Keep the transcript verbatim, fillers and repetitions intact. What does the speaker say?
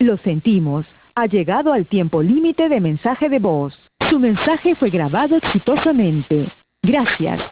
Lo sentimos. Ha llegado al tiempo límite de mensaje de voz. Su mensaje fue grabado exitosamente. Gracias.